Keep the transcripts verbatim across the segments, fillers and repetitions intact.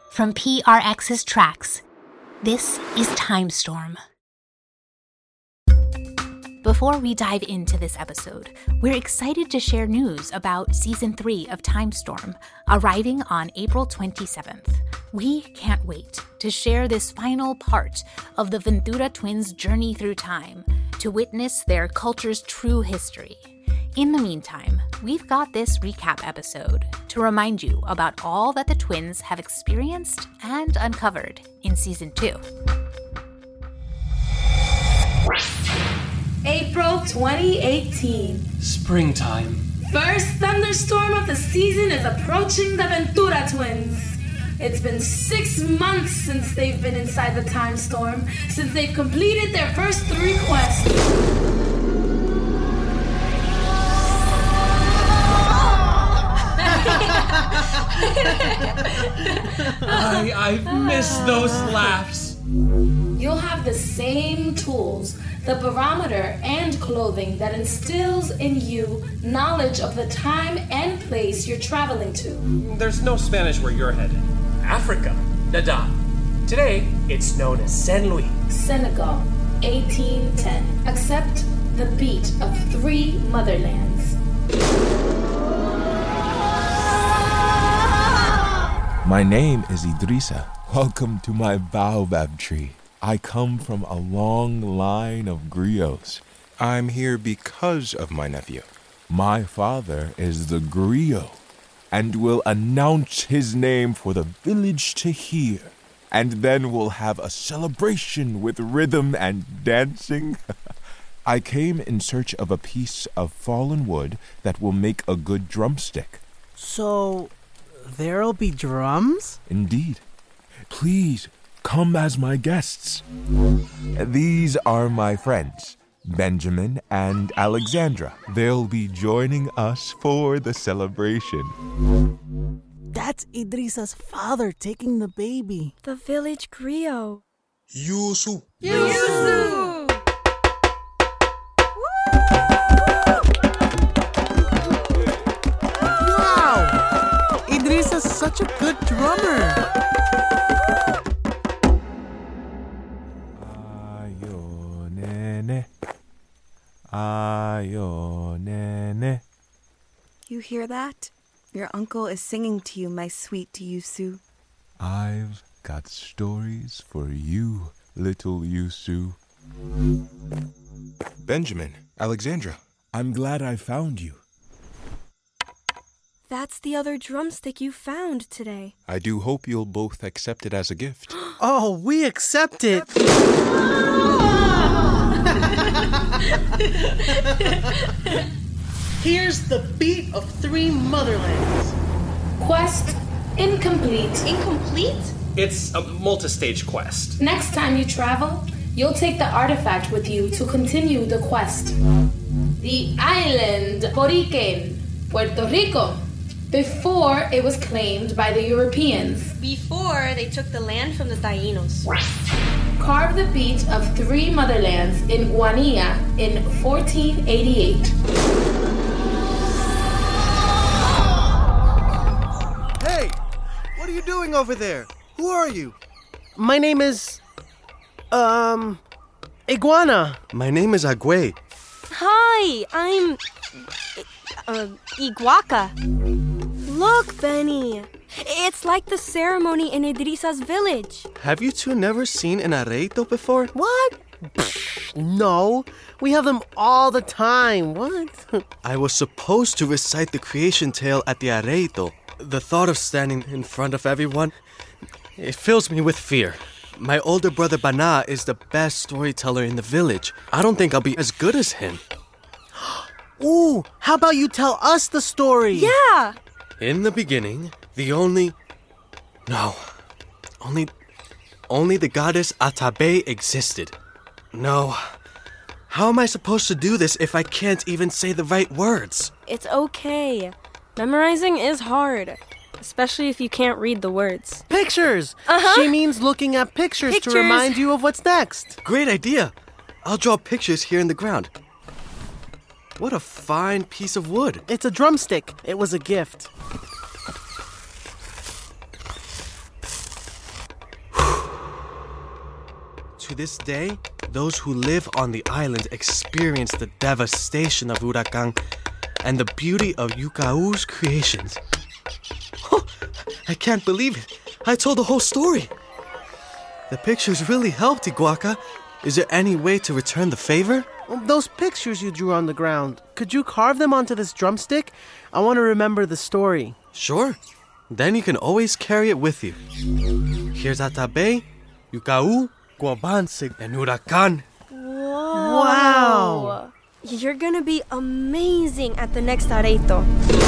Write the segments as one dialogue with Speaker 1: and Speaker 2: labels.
Speaker 1: From P R X's Tracks, this is Timestorm. Before we dive into this episode, we're excited to share news about Season three of Timestorm, arriving on April twenty-seventh. We can't wait to share this final part of the Ventura twins' journey through time, to witness their culture's true history. In the meantime, we've got this recap episode to remind you about all that the twins have experienced and uncovered in Season two.
Speaker 2: April twenty eighteen.
Speaker 3: Springtime.
Speaker 2: First thunderstorm of the season is approaching the Ventura twins. It's been six months since they've been inside the time storm, since they've completed their first three quests.
Speaker 3: I, I've missed those laughs.
Speaker 2: You'll have the same tools, the barometer and clothing that instills in you knowledge of the time and place you're traveling to.
Speaker 3: There's no Spanish where you're headed. Africa, Dada. Today, it's known as Saint Louis.
Speaker 2: Senegal, eighteen ten. Accept the beat of three motherlands.
Speaker 4: My name is Idrissa. Welcome to my baobab tree. I come from a long line of griots.
Speaker 5: I'm here because of my nephew.
Speaker 4: My father is the griot and will announce his name for the village to hear. And then we'll have a celebration with rhythm and dancing. I came in search of a piece of fallen wood that will make a good drumstick.
Speaker 6: So, there'll be drums?
Speaker 4: Indeed. Please, come as my guests. These are my friends, Benjamin and Alexandra. They'll be joining us for the celebration.
Speaker 6: That's Idrissa's father taking the baby.
Speaker 7: The village griot.
Speaker 5: Yusu.
Speaker 7: Yusu!
Speaker 6: Wow! Idrissa's such a good drummer.
Speaker 4: Ayo nene. Ayo nene.
Speaker 7: You hear that? Your uncle is singing to you, my sweet Yusu.
Speaker 4: I've got stories for you, little Yusu.
Speaker 5: Benjamin, Alexandra.
Speaker 4: I'm glad I found you.
Speaker 7: That's the other drumstick you found today.
Speaker 5: I do hope you'll both accept it as a gift.
Speaker 6: Oh, we accept it. Here's the beat of three motherlands.
Speaker 2: Quest incomplete.
Speaker 7: Incomplete?
Speaker 3: It's a multi-stage quest.
Speaker 2: Next time you travel, you'll take the artifact with you to continue the quest. The island Boriquen, Puerto Rico, before it was claimed by the Europeans.
Speaker 7: Before they took the land from the Taínos.
Speaker 2: Carve the beat of three motherlands in Guanilla in fourteen eighty-eight.
Speaker 8: Hey! What are you doing over there? Who are you?
Speaker 6: My name is... Um... Iguana.
Speaker 8: My name is Agüe.
Speaker 7: Hi, I'm... Uh, Iguaca. Look, Benny. It's like the ceremony in Idrissa's village.
Speaker 8: Have you two never seen an arreito before?
Speaker 6: What? No, we have them all the time. What?
Speaker 8: I was supposed to recite the creation tale at the arreito. The thought of standing in front of everyone, it fills me with fear. My older brother Bana is the best storyteller in the village. I don't think I'll be as good as him.
Speaker 6: Ooh, how about you tell us the story?
Speaker 7: Yeah!
Speaker 8: In the beginning, the only... No. Only... Only the goddess Atabe existed. No. How am I supposed to do this if I can't even say the right words?
Speaker 7: It's okay. Memorizing is hard, especially if you can't read the words.
Speaker 6: Pictures!
Speaker 7: Uh-huh.
Speaker 6: She means looking at pictures,
Speaker 7: Pictures.
Speaker 6: to remind you of what's next.
Speaker 8: Great idea. I'll draw pictures here in the ground. What a fine piece of wood.
Speaker 6: It's a drumstick. It was a gift.
Speaker 8: to this day, those who live on the island experience the devastation of Huracan and the beauty of Yukau's creations. Oh, I can't believe it. I told the whole story. The pictures really helped, Iguaca. Is there any way to return the favor?
Speaker 6: Those pictures you drew on the ground, could you carve them onto this drumstick? I want to remember the story.
Speaker 8: Sure. Then you can always carry it with you. Here's Atabey, Yukau, Guabansig, and Huracan.
Speaker 7: Whoa.
Speaker 6: Wow.
Speaker 7: You're gonna be amazing at the next areito.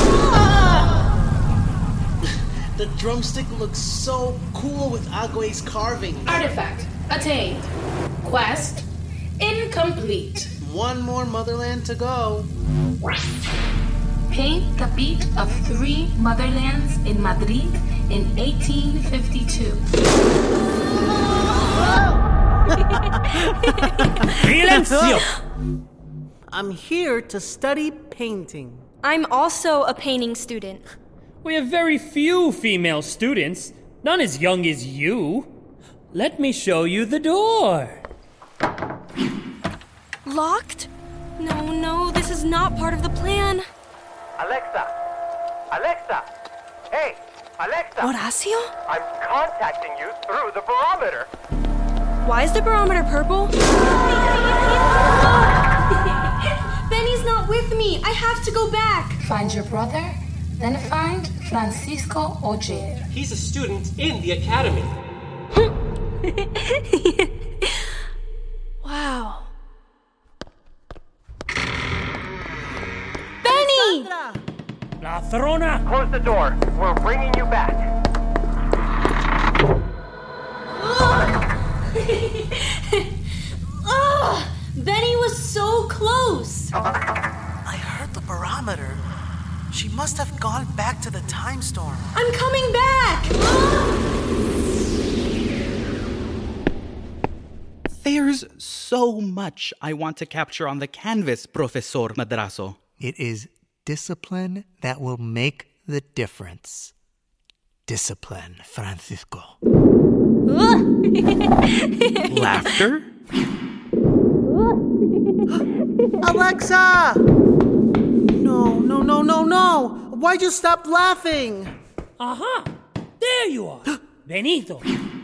Speaker 6: The drumstick looks so cool with Agwe's carving.
Speaker 2: Artifact attained. Quest incomplete.
Speaker 6: One more motherland to go.
Speaker 2: Paint the beat of three motherlands in Madrid in eighteen fifty-two.
Speaker 9: Silencio!
Speaker 6: I'm here to study painting.
Speaker 7: I'm also a painting student.
Speaker 9: We have very few female students, none as young as you. Let me show you the door.
Speaker 7: Locked? No, no, this is not part of the plan.
Speaker 3: Alexa! Alexa! Hey, Alexa!
Speaker 7: Horacio?
Speaker 3: I'm contacting you through the barometer.
Speaker 7: Why is the barometer purple? Benny's not with me. I have to go back.
Speaker 2: Find your brother, then find Francisco Ogier.
Speaker 3: He's a student in the academy.
Speaker 7: Wow. Benny!
Speaker 9: La Throna!
Speaker 3: Close the door. We're bringing you back.
Speaker 7: Oh, Benny was so close.
Speaker 6: I heard the barometer. She must have gone back to the time storm.
Speaker 7: I'm coming back.
Speaker 10: There's so much I want to capture on the canvas, Professor Madrazo.
Speaker 11: It is discipline that will make the difference. Discipline, Francisco.
Speaker 10: Laughter?
Speaker 6: Alexa! No, no, no, no, no! Why'd you stop laughing?
Speaker 9: Aha! There you are, Benito.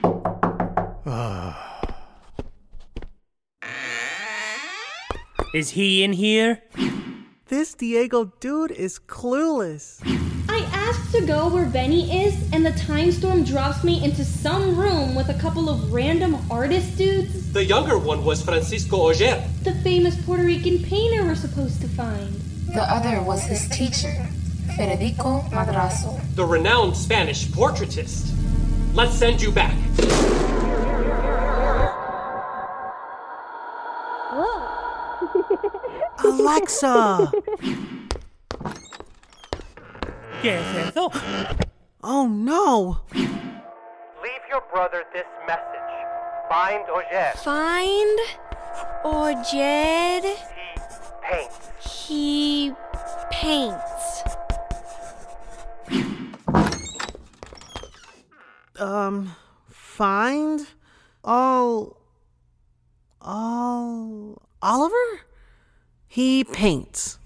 Speaker 9: Is he in here?
Speaker 6: This Diego dude is clueless.
Speaker 7: I asked to go where Benny is, and the time storm drops me into some room with a couple of random artist dudes.
Speaker 3: The younger one was Francisco Ogier.
Speaker 7: The famous Puerto Rican painter we're supposed to find.
Speaker 2: The other was his teacher, Federico Madrazo.
Speaker 3: The renowned Spanish portraitist. Let's send you back.
Speaker 6: Alexa!
Speaker 9: ¿Qué es eso?
Speaker 6: Oh no!
Speaker 3: Leave your brother this message. Find Ogier.
Speaker 7: Find Ogier.
Speaker 3: He paints.
Speaker 7: He paints.
Speaker 6: Um, find? All... All... Oliver? He paints.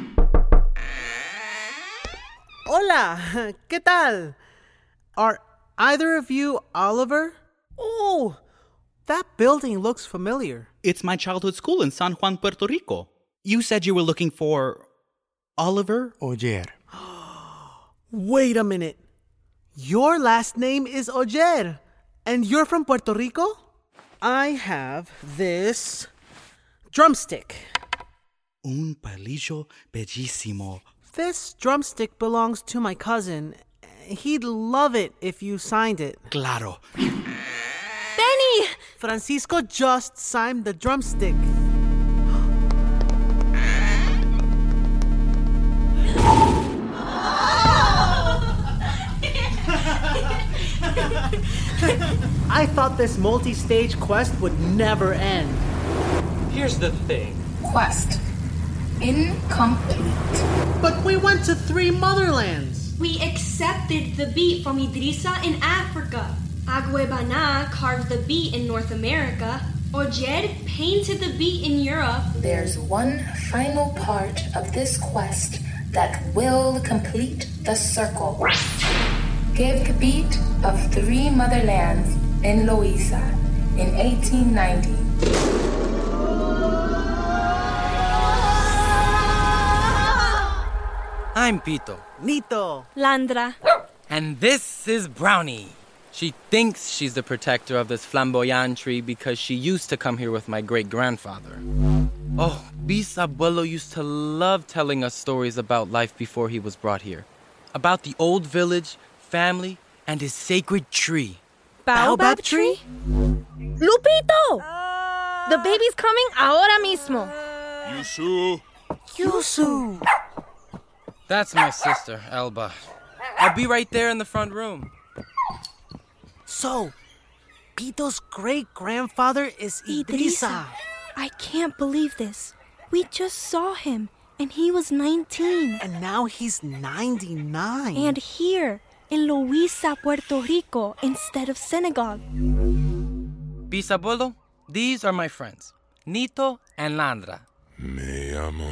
Speaker 6: Hola, ¿qué tal? Are either of you Oliver? Oh, that building looks familiar.
Speaker 10: It's my childhood school in San Juan, Puerto Rico. You said you were looking for Oliver?
Speaker 11: Ogier.
Speaker 6: Wait a minute. Your last name is Ogier, and you're from Puerto Rico? I have this drumstick.
Speaker 10: Un palillo bellísimo.
Speaker 6: This drumstick belongs to my cousin. He'd love it if you signed it.
Speaker 10: Claro.
Speaker 7: Benny!
Speaker 6: Francisco just signed the drumstick. I thought this multi-stage quest would never end.
Speaker 3: Here's the thing.
Speaker 2: Quest incomplete.
Speaker 6: But we went to three motherlands.
Speaker 7: We accepted the beat from Idrissa in Africa. Agwe Bana carved the beat in North America. Ogier painted the beat in Europe.
Speaker 2: There's one final part of this quest that will complete the circle. Give the beat of three motherlands in Loisa in eighteen ninety.
Speaker 12: I'm Pito.
Speaker 6: Nito.
Speaker 7: Landra.
Speaker 12: And this is Brownie. She thinks she's the protector of this flamboyant tree because she used to come here with my great-grandfather. Oh, Bisabuelo used to love telling us stories about life before he was brought here. About the old village, family, and his sacred tree.
Speaker 13: Baobab tree? Lupito! The baby's coming ahora mismo.
Speaker 5: Yusu!
Speaker 6: Yusu!
Speaker 12: That's my sister, Elba. I'll be right there in the front room.
Speaker 6: So, Pito's great-grandfather is Idrisa.
Speaker 7: I can't believe this. We just saw him, and he was nineteen.
Speaker 6: And now he's ninety-nine.
Speaker 7: And here, in Loisa, Puerto Rico, instead of Senegal.
Speaker 12: Bisabuelo, these are my friends, Nito and Landra.
Speaker 5: Me llamo.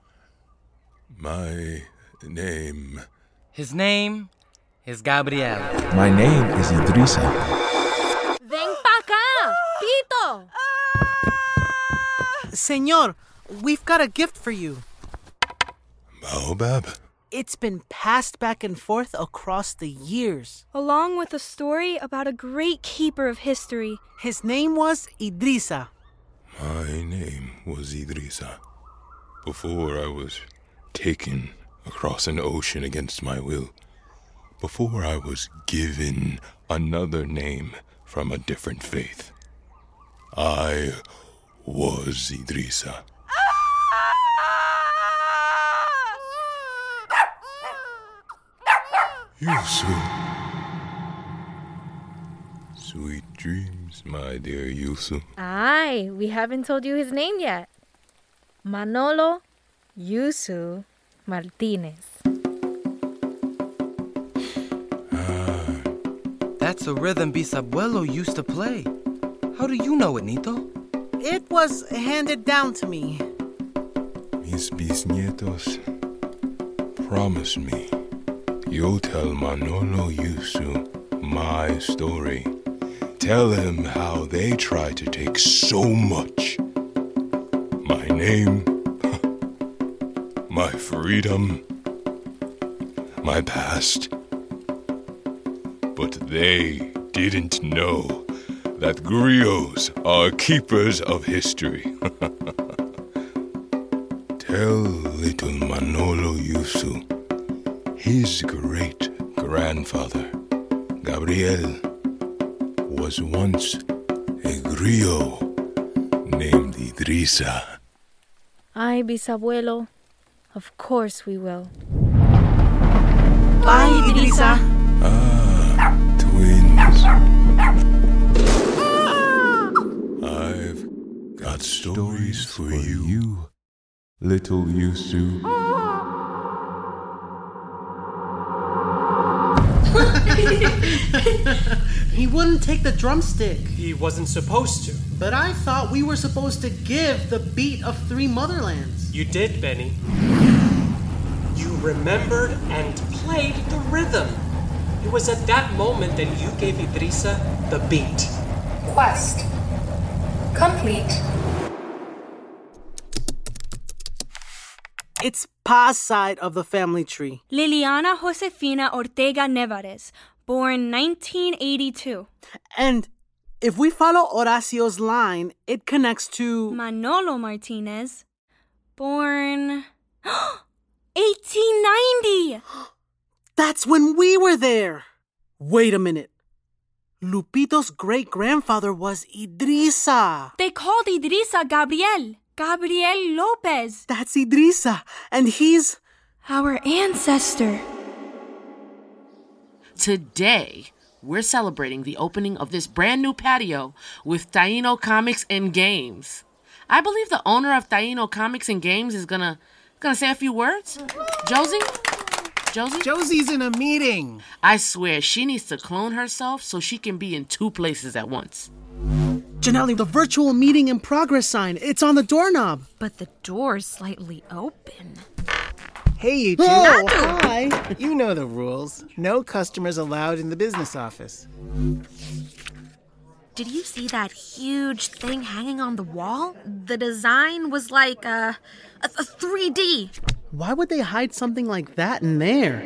Speaker 5: My name.
Speaker 12: His name is Gabriel.
Speaker 4: My name is Idrisa.
Speaker 13: Ven pa' acá, Pito!
Speaker 6: Señor, we've got a gift for you.
Speaker 5: Baobab?
Speaker 6: It's been passed back and forth across the years.
Speaker 7: Along with a story about a great keeper of history.
Speaker 6: His name was Idrisa.
Speaker 5: My name was Idrisa. Before I was taken across an ocean against my will. Before I was given another name from a different faith. I was Idrisa. Yusu. Sweet dreams, my dear Yusu.
Speaker 13: Ay, we haven't told you his name yet. Manolo Yusu Martinez.
Speaker 12: Ah, that's a rhythm Bisabuelo used to play. How do you know it, Nito?
Speaker 6: It was handed down to me.
Speaker 5: Mis bisnietos promised me you'll tell Manolo Yusu my story. Tell him how they tried to take so much. My name, my freedom, my past. But they didn't know that griots are keepers of history. Tell little Manolo Yusu, his great-grandfather, Gabriel, was once a griot named Idrisa.
Speaker 13: Ay, Bisabuelo. Of course we will.
Speaker 6: Bye, Idrisa.
Speaker 5: Ah, twins. I've got stories for you,
Speaker 4: you little Yusu.
Speaker 6: He wouldn't take the drumstick.
Speaker 3: He wasn't supposed to.
Speaker 6: But I thought we were supposed to give the beat of three motherlands.
Speaker 3: You did, Benny. You remembered and played the rhythm. It was at that moment that you gave Idrisa the beat.
Speaker 2: Quest complete.
Speaker 6: It's Pa's side of the family tree.
Speaker 7: Liliana Josefina Ortega Nevares, born nineteen eighty-two.
Speaker 6: And if we follow Horacio's line, it connects to
Speaker 7: Manolo Martinez, born eighteen ninety.
Speaker 6: That's when we were there. Wait a minute. Lupito's great-grandfather was Idrisa.
Speaker 7: They called Idrisa Gabriel. Gabriel Lopez.
Speaker 6: That's Idrisa, and he's
Speaker 7: our ancestor.
Speaker 14: Today, we're celebrating the opening of this brand new patio with Taino Comics and Games. I believe the owner of Taino Comics and Games is gonna gonna say a few words. Josie? Josie?
Speaker 15: Josie's in a meeting.
Speaker 14: I swear she needs to clone herself so she can be in two places at once.
Speaker 6: Janelle, the virtual meeting in progress sign. It's on the doorknob.
Speaker 1: But the door's slightly open.
Speaker 15: Hey, you two.
Speaker 6: Oh, hi.
Speaker 15: You know the rules. No customers allowed in the business office.
Speaker 1: Did you see that huge thing hanging on the wall? The design was like a, a, a three D.
Speaker 6: Why would they hide something like that in there?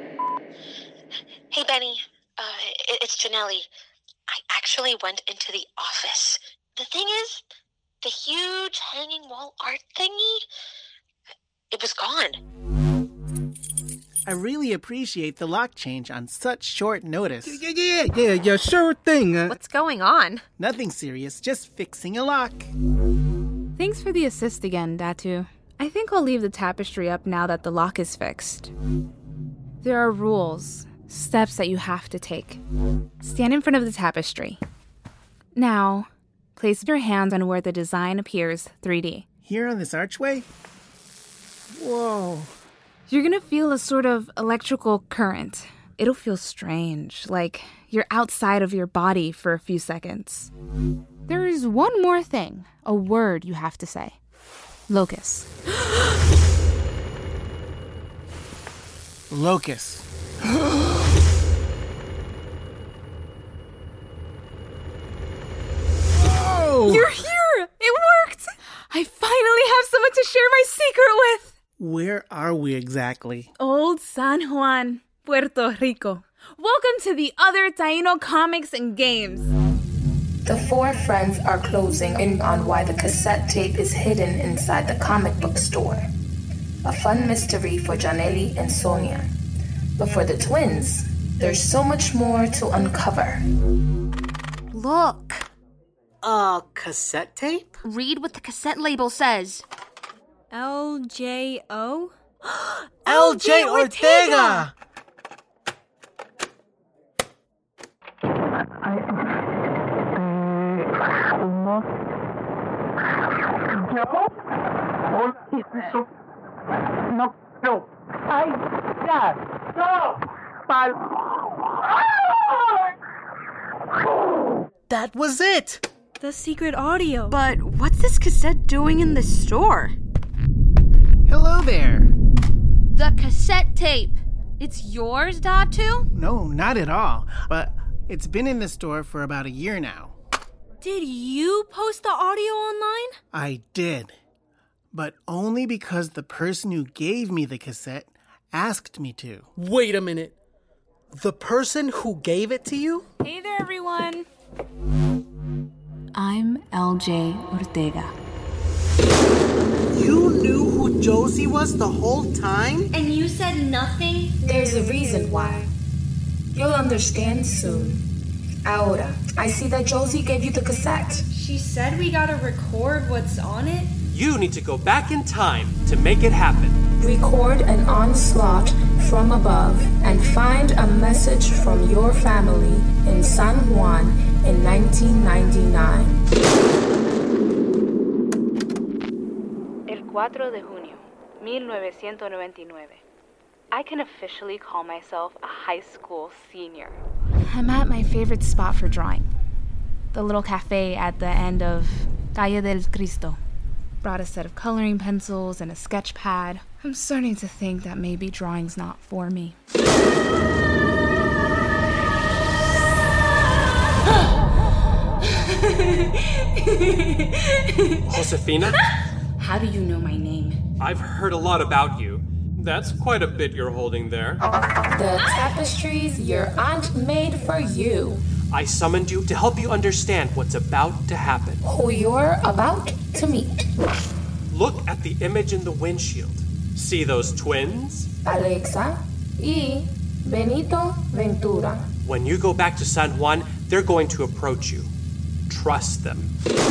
Speaker 16: Hey, Benny. Uh, it's Janelle. I actually went into the office. The thing is, the huge hanging wall art thingy, it was gone.
Speaker 15: I really appreciate the lock change on such short notice.
Speaker 10: Yeah, yeah, yeah, yeah, sure thing. Uh,
Speaker 1: What's going on?
Speaker 15: Nothing serious, just fixing a lock.
Speaker 17: Thanks for the assist again, Datu. I think I'll leave the tapestry up now that the lock is fixed. There are rules, steps that you have to take. Stand in front of the tapestry. Now, place your hands on where the design appears three D.
Speaker 15: Here on this archway? Whoa.
Speaker 17: You're gonna feel a sort of electrical current. It'll feel strange, like you're outside of your body for a few seconds. There is one more thing, a word you have to say. Locus.
Speaker 15: Locus.
Speaker 17: Oh! You're here! It worked! I finally have someone to share my secret with!
Speaker 15: Where are we exactly?
Speaker 17: Old San Juan, Puerto Rico. Welcome to the other Taino Comics and Games.
Speaker 2: The four friends are closing in on why the cassette tape is hidden inside the comic book store. A fun mystery for Janelle and Sonia. But for the twins, there's so much more to uncover.
Speaker 13: Look.
Speaker 6: A cassette tape?
Speaker 13: Read what the cassette label says.
Speaker 7: L J O?
Speaker 6: L J Ortega!
Speaker 3: No, no. Ay, ya. No.
Speaker 6: That was it.
Speaker 7: The secret audio.
Speaker 13: But what's this cassette doing in the store?
Speaker 15: Hello there.
Speaker 7: The cassette tape. It's yours, Datu?
Speaker 15: No, not at all. But it's been in the store for about a year now.
Speaker 7: Did you post the audio online?
Speaker 15: I did. But only because the person who gave me the cassette asked me to.
Speaker 6: Wait a minute. The person who gave it to you?
Speaker 17: Hey there, everyone. I'm L J Ortega.
Speaker 6: You knew who Josie was the whole time?
Speaker 7: And you said nothing?
Speaker 2: There's a reason why. You'll understand soon. Ahora, I see that Josie gave you the cassette.
Speaker 7: She said we gotta record what's on it?
Speaker 3: You need to go back in time to make it happen.
Speaker 2: Record an onslaught from above and find a message from your family in San Juan in nineteen ninety-nine.
Speaker 17: El cuatro de junio, mil novecientos noventa y nueve. I can officially call myself a high school senior. I'm at my favorite spot for drawing. The little cafe at the end of Calle del Cristo. Brought a set of coloring pencils and a sketch pad. I'm starting to think that maybe drawing's not for me.
Speaker 3: Josefina?
Speaker 17: How do you know my name?
Speaker 3: I've heard a lot about you. That's quite a bit you're holding there.
Speaker 2: The tapestries your aunt made for you.
Speaker 3: I summoned you to help you understand what's about to happen.
Speaker 2: Who you're about to meet.
Speaker 3: Look at the image in the windshield. See those twins?
Speaker 2: Alexa y Benito Ventura.
Speaker 3: When you go back to San Juan, they're going to approach you. Trust them.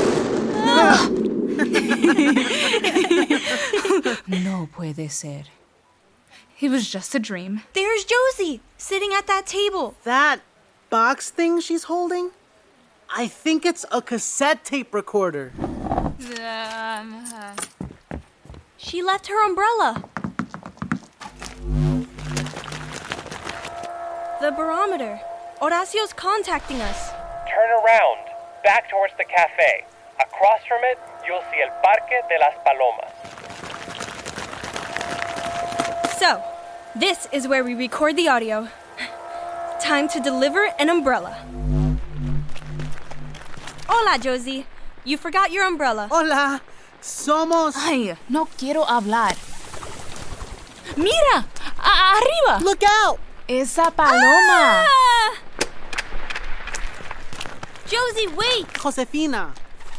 Speaker 17: No puede ser. It was just a dream.
Speaker 7: There's Josie, sitting at that table.
Speaker 6: That box thing she's holding? I think it's a cassette tape recorder.
Speaker 17: Um, uh...
Speaker 7: She left her umbrella. The barometer. Horacio's contacting us.
Speaker 3: Turn around. back towards the cafe. Across from it, you'll see El Parque de las Palomas.
Speaker 7: So, this is where we record the audio. Time to deliver an umbrella. Hola, Josie. You forgot your umbrella.
Speaker 6: Hola. Somos...
Speaker 2: Ay, no quiero hablar. Mira, a- arriba.
Speaker 6: Look out.
Speaker 2: Esa paloma.
Speaker 7: Ah! Josie, wait.
Speaker 6: Josefina.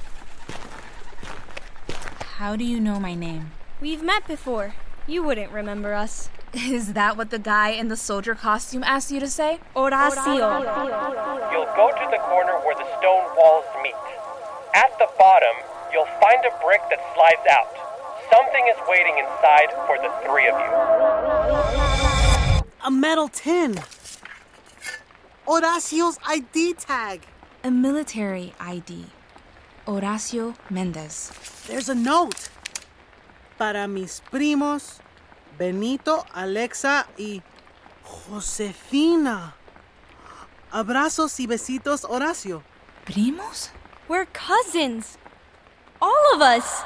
Speaker 2: How do you know my name?
Speaker 7: We've met before. You wouldn't remember us.
Speaker 2: Is that what the guy in the soldier costume asked you to say?
Speaker 7: Horacio.
Speaker 3: You'll go to the corner where the stone walls meet. At the bottom, you'll find a brick that slides out. Something is waiting inside for the three of you.
Speaker 6: A metal tin. Horacio's I D tag.
Speaker 2: A military I D. Horacio Mendez.
Speaker 6: There's a note. Para mis primos, Benito, Alexa y Josefina. Abrazos y besitos, Horacio.
Speaker 2: ¿Primos?
Speaker 7: We're cousins. All of us.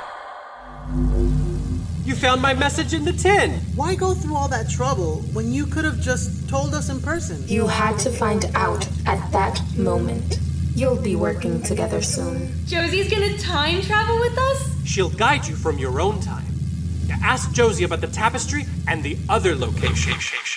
Speaker 3: You found my message in the tin.
Speaker 6: Why go through all that trouble when you could have just told us in person?
Speaker 2: You had to find out at that moment. You'll be working together soon.
Speaker 7: Josie's gonna time travel with us?
Speaker 3: She'll guide you from your own time. Now ask Josie about the tapestry and the other location.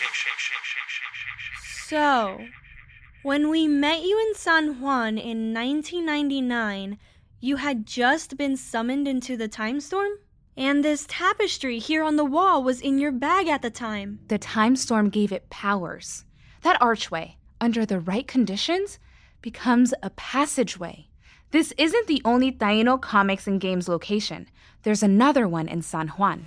Speaker 7: So, when we met you in San Juan in nineteen ninety-nine, you had just been summoned into the time storm? And this tapestry here on the wall was in your bag at the time.
Speaker 1: The time storm gave it powers. That archway, under the right conditions, becomes a passageway. This isn't the only Taino Comics and Games location. There's another one in San Juan.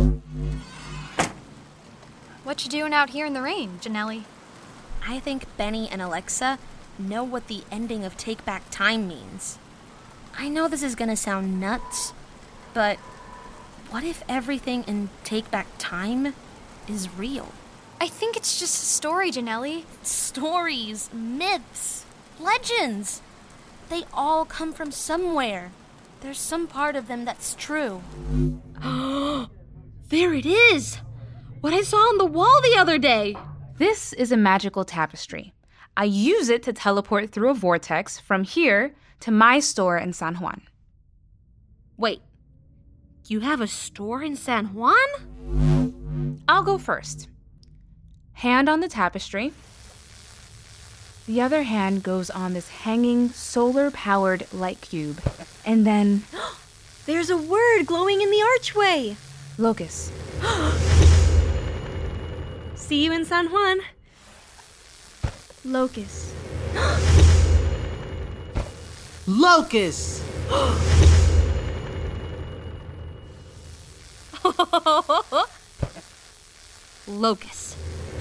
Speaker 18: What you doing out here in the rain, Janelli?
Speaker 19: I think Benny and Alexa know what the ending of Take Back Time means. I know this is gonna sound nuts, but what if everything in Take Back Time is real?
Speaker 18: I think it's just a story, Janelli.
Speaker 19: Stories, myths, legends. They all come from somewhere. There's some part of them that's true.
Speaker 7: There it is! What I saw on the wall the other day!
Speaker 1: This is a magical tapestry. I use it to teleport through a vortex from here to my store in San Juan.
Speaker 19: Wait, you have a store in San Juan?
Speaker 1: I'll go first. Hand on the tapestry. The other hand goes on this hanging, solar-powered light cube. And then...
Speaker 7: There's a word glowing in the archway!
Speaker 1: Locus.
Speaker 7: See you in San Juan. Locus.
Speaker 6: Locus!
Speaker 19: Locus.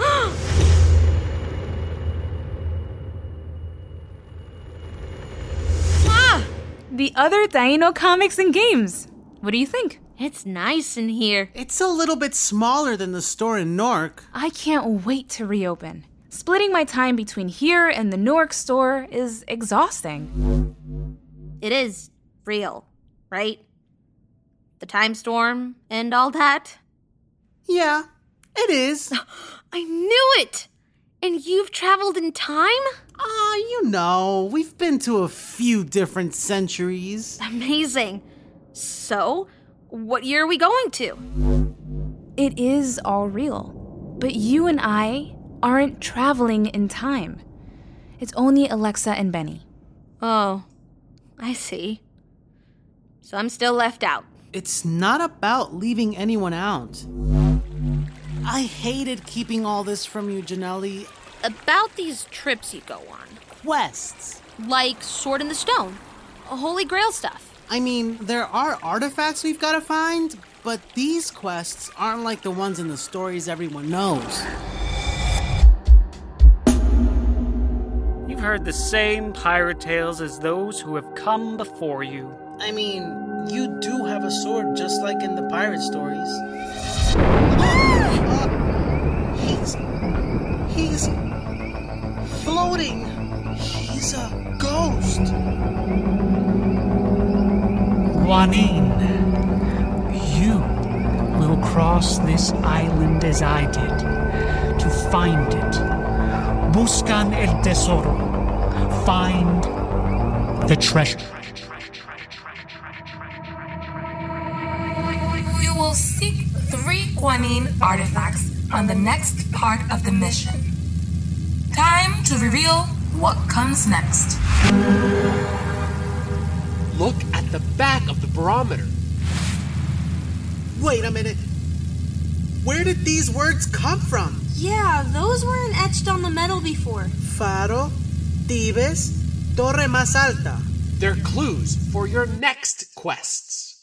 Speaker 1: Ah! The other Taino Comics and Games. What do you think?
Speaker 19: It's nice in here.
Speaker 6: It's a little bit smaller than the store in Newark.
Speaker 1: I can't wait to reopen. Splitting my time between here and the Newark store is exhausting.
Speaker 19: It is real, right? The time storm and all that?
Speaker 6: Yeah, it is.
Speaker 19: I knew it! And you've traveled in time?
Speaker 6: Ah, uh, you know, we've been to a few different centuries.
Speaker 19: Amazing. So, what year are we going to?
Speaker 1: It is all real. But you and I aren't traveling in time. It's only Alexa and Benny.
Speaker 19: Oh, I see. So I'm still left out.
Speaker 6: It's not about leaving anyone out. I hated keeping all this from you, Janelli.
Speaker 19: About these trips you go on.
Speaker 6: Quests.
Speaker 19: Like Sword in the Stone. Holy Grail stuff.
Speaker 6: I mean, there are artifacts we've got to find, but these quests aren't like the ones in the stories everyone knows.
Speaker 20: You've heard the same pirate tales as those who have come before you.
Speaker 6: I mean, you do have a sword just like in the pirate stories. He's... He's... floating. He's a ghost.
Speaker 20: Guanyin, you will cross this island as I did to find it. Buscan el tesoro. Find the treasure.
Speaker 2: You will seek three Guanyin artifacts on the next part of the mission. Time to reveal what comes next.
Speaker 6: Look at the back of the barometer. Wait a minute. Where did these words come from?
Speaker 7: Yeah, those weren't etched on the metal before.
Speaker 6: Faro, Tibes, Torre Más Alta. They're clues for your next quests.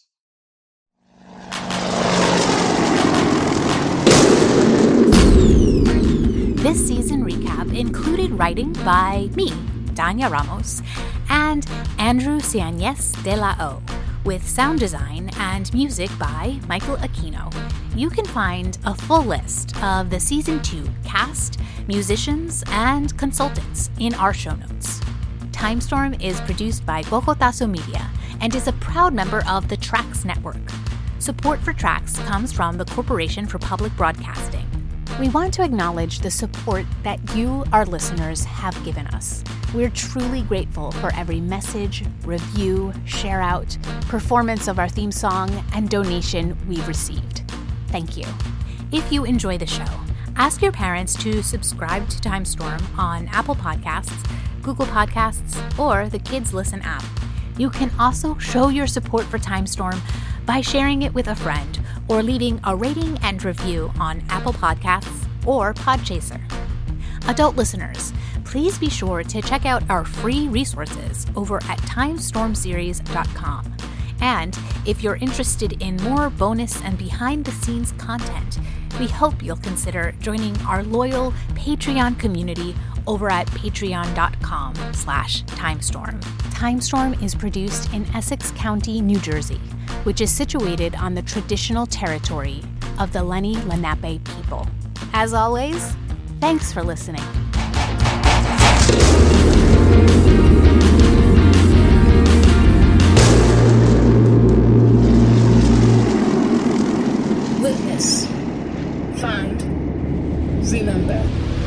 Speaker 1: This season recap included writing by me, Danya Ramos, and Andrew Ciañez de la O, with sound design and music by Michael Aquino. You can find a full list of the Season two cast, musicians, and consultants in our show notes. Timestorm is produced by Cocotazo Media and is a proud member of the Trax Network. Support for Trax comes from the Corporation for Public Broadcasting. We want to acknowledge the support that you, our listeners, have given us. We're truly grateful for every message, review, share out, performance of our theme song, and donation we've received. Thank you. If you enjoy the show, ask your parents to subscribe to Timestorm on Apple Podcasts, Google Podcasts, or the Kids Listen app. You can also show your support for Timestorm by sharing it with a friend or leaving a rating and review on Apple Podcasts or Podchaser. Adult listeners, please be sure to check out our free resources over at timestorm series dot com. And if you're interested in more bonus and behind-the-scenes content, we hope you'll consider joining our loyal Patreon community over at patreon.com slash timestorm. Timestorm is produced in Essex County, New Jersey, which is situated on the traditional territory of the Lenni Lenape people. As always, thanks for listening.
Speaker 2: Witness. Find. Remember.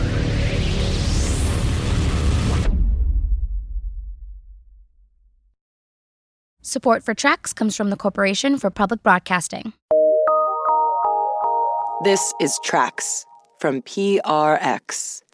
Speaker 21: Support for Trax comes from the Corporation for Public Broadcasting.
Speaker 22: This is Trax from P R X.